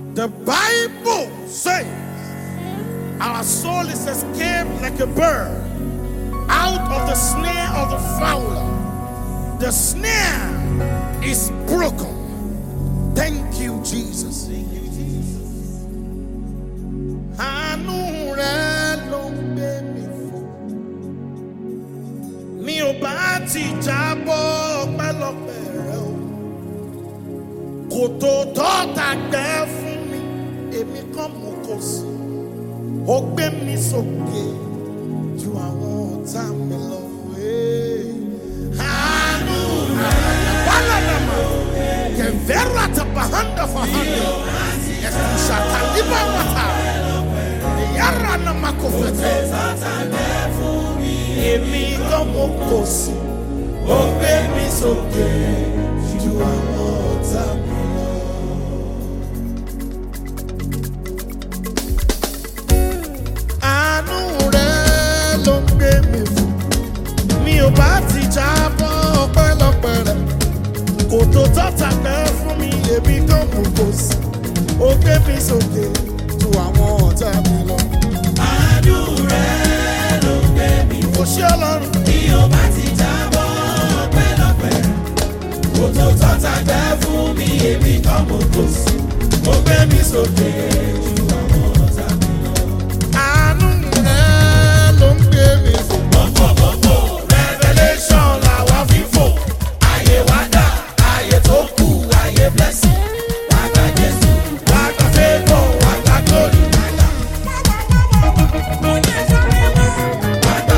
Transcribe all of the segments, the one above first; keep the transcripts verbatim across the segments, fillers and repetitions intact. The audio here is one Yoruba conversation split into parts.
The Bible says our soul is escaped like a bird out of the snare of the fowler. The snare is broken. Thank you, Jesus. Thank you, Jesus. Àánú rẹ̀ ló ń gbé mi fò. Mi ò bá ti jábọ́ ọpẹ́lọpẹ́ rẹ̀ o. Kò tó tọ́ta gbẹ́ fún mi, èmi kan mú kò sí. Ó gbé mi sókè ju àwọn ọ̀tá mi lọ. Àánú rẹ̀ wálàdàmà kẹ̀vẹ́rà tàbáhàndà fàhàndà ẹ̀sùn ṣàtàlíbà wàtà ìyára nà má kò fẹ̀tẹ̀. Èmi kan mú kò sí. Ó gbé mi sókè ju àwọn ọ̀tá mi lọ. Àánú rẹ̀ ló ń gbé mi fò. Mi ò bá ti jábọ́ ọpẹ́lọpẹ́ rẹ̀. Kò tó tọ́ta gbẹ́ fún mi, èmi kan mú kò sí. Ó gbé mi sókè ju àwọn ọ̀tá mi lọ. Àánú rẹ̀ ló ń gbé mi fò. Kò sí Ọlọ́run. Bí o bá ti jábọ́ ọpẹ́lọpẹ́ rẹ̀. Kò tó tọ́ta gbẹ́ fún mi, èmi kan mú kò sí. Ó gbé mi sókè ju àwọn ọ̀tá mi lọ. Àánú rẹ̀ ló ń gbé mi fò. Bọ́pọ̀ bọ́pọ̀ revelation làwa fi fò. Ayé wa dà, ayé tó kù, ayé blessing. Wá gba Jésù, wá gba favour, wá gba glory. Wá gbà. Wá gbà.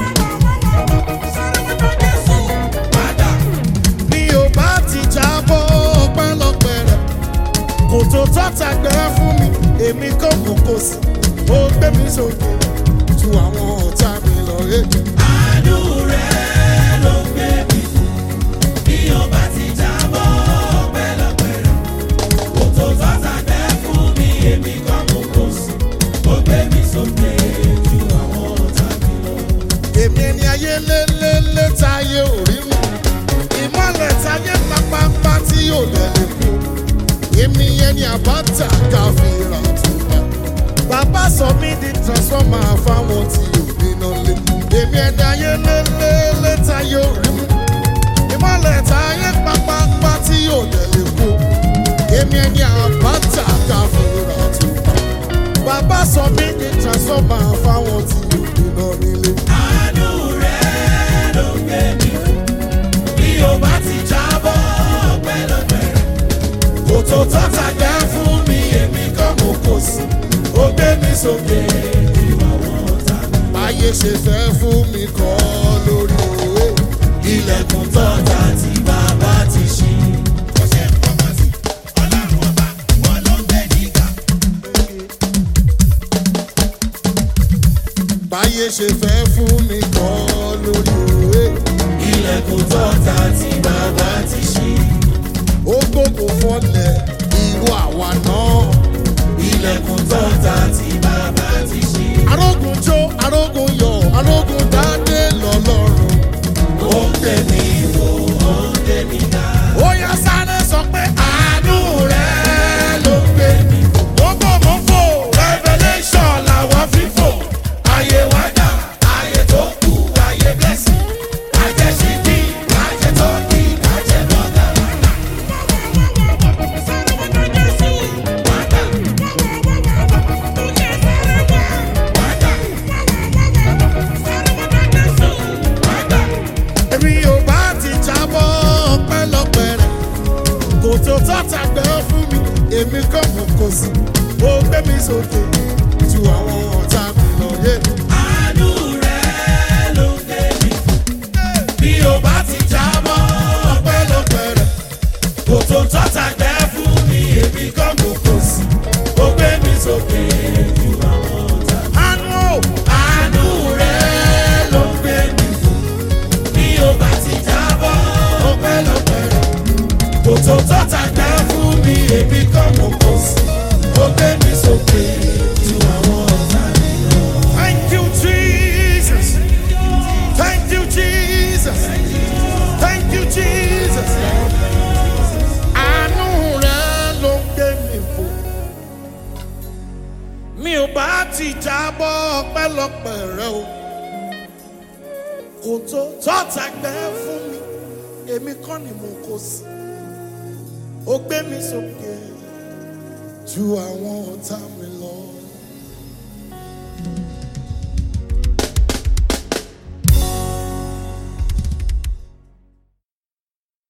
Wá gbà. Mi ò bá ti jábọ́ ọpẹ́lọpẹ́ rẹ̀. Kò tó tọ́ta gbẹ́ fún mi, èmi kan mú kò sí. Ó gbé mi sókè ju àwọn ọ̀tá mi lọ. Àánú rẹ̀ ló ń gbé mi fò. Bí o bá ti jábọ́ ọpẹ́lọpẹ́ rẹ̀. Kò tó tọ́ta gbẹ́ fún mi, èmi kan mú kò sí. Ó gbé mi sókè ju àwọn ọ̀tá mi lọ. Èmi ẹni ayé lélẹ́lẹ́ táyé ò rí mi. Ìmọ̀lẹ̀ táyé pápápá tí yóò lẹ́lẹ́ kú. Èmi ẹni àbáta káfíńrà tó bá. Bàbá sọ mí di transformer fáwọn tí ò níná lé. Èmi ẹni ayé lélẹ́lẹ́ táyé ò rí mi. Ìmọ̀lẹ̀ táyé pápápá tí yóò lẹ́lẹ́ kú. Èmi ẹni àbáta káfíńrà tó bá. Bàbá sọ mí di transformer fáwọn tí ò níná nílé. Àánú rẹ̀ ló ń gbé mi fò. Bí o bá ti jábọ́ ọpẹ́lọpẹ́ rẹ̀. Kò tó tọ́ta gbẹ́ fún mi, èmi kan mú kò sí. Ó gbé mi sókè ju àwọn ọ̀tá mi. Báyé ṣe fẹ́ fún mi kọ́ lórí òwe. Ilẹ̀kùn tọ́ta tí bàbá ti ṣí. Ó ṣe ń fọmọ́ sí Ọlọ́run ọba, wọn ló ń gbé níkà. Báyé ṣe fẹ́ fún mi kọ́ lórí òwe. Ilẹ̀kùn tọ́ta tí bàbá ti ṣí. Ó gbogbo fọlẹ̀ irú àwa náà. Ilẹ̀kùn tọ́ta tí bàbá ti ṣí. Arógun jó, arógun yọ̀, arógun dáadé lọ́lọ́run. Ó ń gbé mi fò, ó ń gbé mi ga. Ó yá sáré sọ pé àánú rẹ̀ ló ń gbé mi fò. Gbogbo mò ń fò, revelation làwa fi fò. Ayé wa dà, ayé tó kù, ayé blessing. Ajẹ́ ṣíkì, ajẹ́ tọ́kì, ajẹ́ bọ́dà. Wàdà. Wàdà. Wàdà. Èmi ò bá ti jábọ́ ọpẹ́lọpẹ́ rẹ̀. Kò tó tọ́ta gbẹ́ fún mi, èmi kan mú kò sí. Ó gbé mi sókè ju àwọn ọ̀tá mi lọ. Àánú rẹ̀ ló ń gbé mi fò. Bí o bá ti jábọ́ ọpẹ́lọpẹ́ rẹ̀. Kò tó tọ́ta gbẹ́ fún mi, èmi kan mú kò sí. Ó gbé mi sókè ju àwọn ọ̀tá. Àánú Àánú rẹ̀ ló ń gbé mi fò. Bí o bá ti jábọ́ ọpẹ́lọpẹ́ rẹ̀. Kò tó tọ́ta gbẹ́ fún mi, èmi kan mú kò sí. Ó gbé mi sókè ju àwọn ọ̀tá mi lọ. Thank you, Jesus. Thank you, Jesus. Thank you, Jesus. Àánú rẹ̀ ló ń gbé mi fò. jábọ́ ọpẹ́lọpẹ́ rẹ o. Kò tó tọ́ta gbẹ́ fún mi, èmi kọ́ ni mo kó sí. Ó gbé mi sókè ju àwọn ọ̀tá mi lọ.